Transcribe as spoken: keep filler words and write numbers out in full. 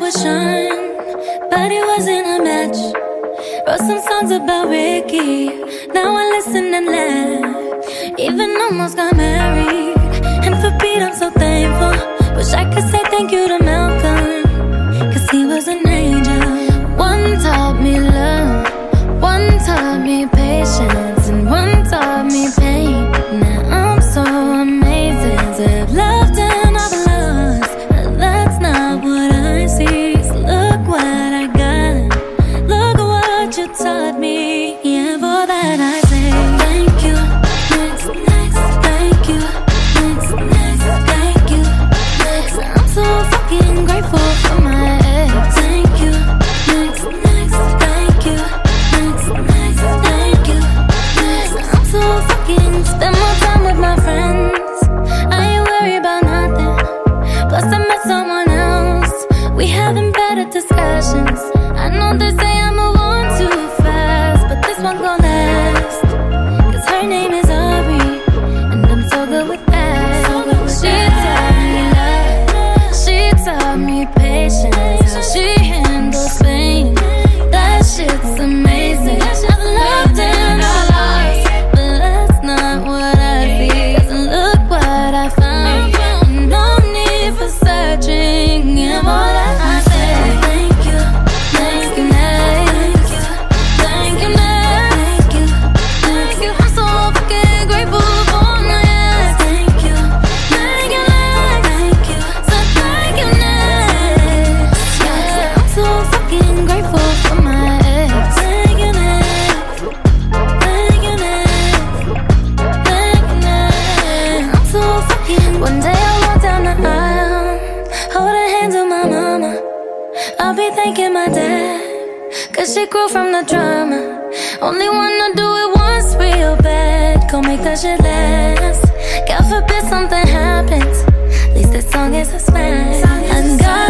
would shine, but it wasn't a match. Wrote some songs about Ricky, now I listen and laugh. Even almost got married, and for Pete I'm so thankful. Wish I could say thank you to Malcolm, cause he was an angel. One taught me love, one taught me patience, and one taught me pain. Now I'm so amazing to have loved and I've lost, but that's not what I see. So look what I got, look what you taught me. Yeah, for that I say thank you, next, next, thank you, next, next, thank you, next. I'm so fucking grateful for my ex. Thank you, next, next, thank you, next, next, thank you, next. I'm so fucking spend more time with my friends. I ain't worried about nothing. Plus I met someone else. We having better discussions. I know they say I move on too fast, but this one gon' last. Cause her name is Aubrey, and I'm so good with that. So good with she taught me love, she taught me patience, how she handles pain. That shit's amazing. I've loved and I lost, but that's not what I see. Cause look what I found, no need for searching. Yeah, more than I say thank you, thank you, next, thank you, next, thank you, thank you. I'm so fucking grateful for my ex. Thank you, thank you, next, thank you, so thank you, next. Yeah, I'm so fucking grateful for my ex. Thank you, next, thank you, next, thank you, next. I'm so fucking. One day I walk down the aisle, holding hands with my mama. I'll be thanking my dad, cause she grew from the drama. Only wanna do it once real bad, gon' make that shit last. God forbid something happens, at least this song is a smash. And God